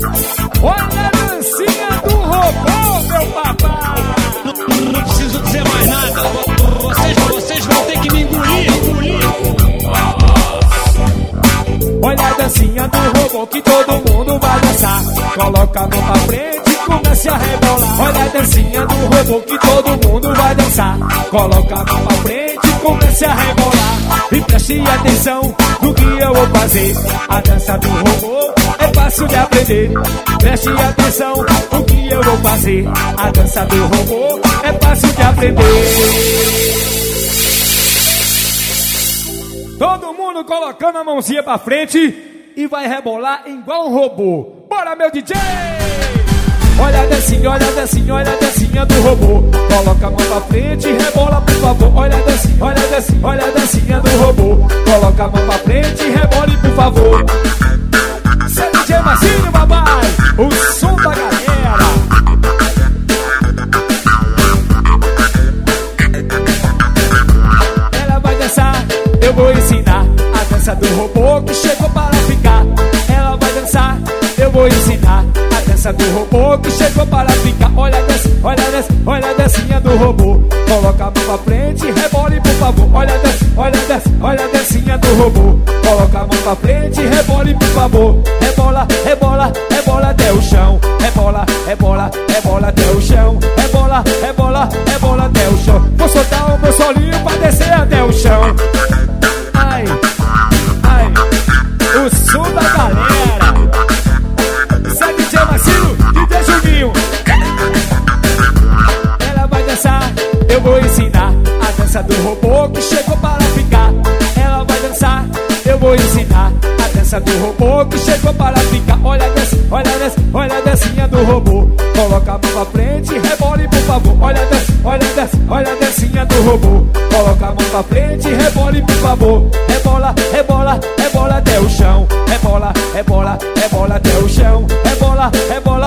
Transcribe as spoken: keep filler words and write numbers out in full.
Olha a dancinha do robô, meu papai. Não, não preciso dizer mais nada. Vocês, vocês vão ter que me engolir, engolir. Olha a dancinha do robô que todo mundo vai dançar. Coloca a mão pra frente e comece a rebolar. Olha a dancinha do robô que todo mundo vai dançar. Coloca a mão pra frente e comece a rebolar. E preste atenção no que eu vou fazer. A dança do robô é fácil de aprender. Preste atenção no que eu vou fazer. A dança do robô é fácil de aprender. Todo mundo colocando a mãozinha pra frente e vai rebolar igual um robô. Bora, meu D J! Olha a dancinha, olha a dancinha, olha a dancinha do robô. Coloca a mão pra frente e rebola, por favor. Olha a dancinha, olha a dancinha, olha a dancinha do robô. Coloca a mão pra frente e rebole, por favor. Seu D J Marcinho, papai, o som da galera. Ela vai dançar, eu vou ensinar a dança do robô que chegou para ficar. Ela vai dançar, eu vou ensinar a dança do robô que chegou para ficar. Olha a dança, olha a dança, olha a dancinha do robô. Coloca a mão pra frente e rebole, por favor. Olha a dança, olha a dança, olha a dancinha do robô. Coloca a mão pra frente e rebole, por favor. Rebola, rebola, rebola até o chão. Rebola, rebola, rebola até o chão. Rebola, rebola, rebola até o chão. Vou soltar o meu solinho pra descer até o chão. Ai, ai, o som da galera. Sai D J Marcinho, D J Juninho. Ela vai dançar, eu vou ensinar a dança do robô que chegou para ficar. Ela vai dançar, eu vou ensinar a dança do robô que chegou para ficar. Olha a dança, olha a dança, olha a dancinha do robô. Coloca a mão pra frente e rebole, por favor. Olha a dança, olha a dança, olha a dancinha do robô. Coloca a mão pra frente e rebole, por favor. Rebola, rebola, rebola até o chão. Rebola, rebola, rebola até o chão. Rebola, rebola,